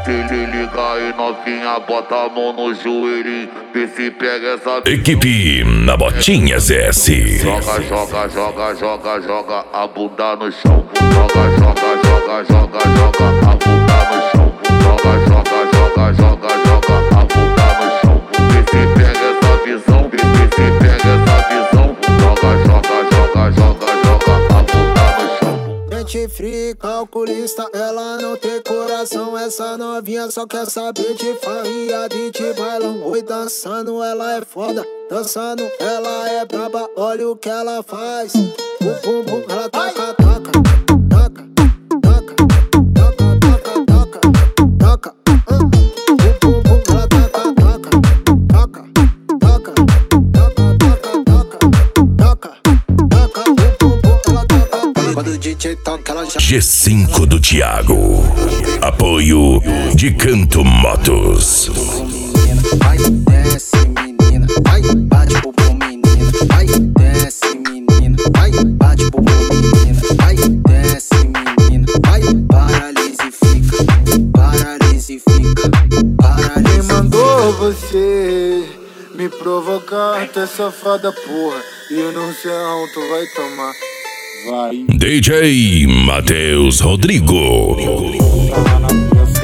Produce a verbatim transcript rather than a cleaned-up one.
Se liga aí novinha, bota a mão no joelhinho, vê se pega essa. Equipe na Botinhas S. Joga, joga, joga, joga, joga a bunda no chão. Joga, joga, joga, joga, joga a bunda no chão. Joga, joga, joga, joga, joga a bunda no chão. Vê se pega essa visão, vê se pega essa visão. Joga, joga, joga, joga, joga a bunda no chão. Gente fria, calculista, ela não tem coração. Essa novinha só quer saber de farria, de, de bailão. Oi, dançando, ela é foda. Dançando, ela é braba, olha o que ela faz. Bum, bum, bum, ela taca, taca, taca, taca, taca, taca, taca, taca. Bum, bum, bum, ela taca, taca, taca, taca, taca, taca, taca, taca. Bum, bum, ela taca, taca. Quando o D J toca, ela já... G cinco do Thiago. Apoio de Canto Motos. Vai, desce, menina. Vai, bate pro bom, menina. Vai, desce, menina. Vai, bate pro bom, menina. Vai, desce, menina. Vai, paralisa e fica. Paralisa e fica. Paralisa. Quem mandou você me provocar? Tu é safada, porra. E eu não sei aonde tu vai tomar. Vai. D J Matheus Rodrigo.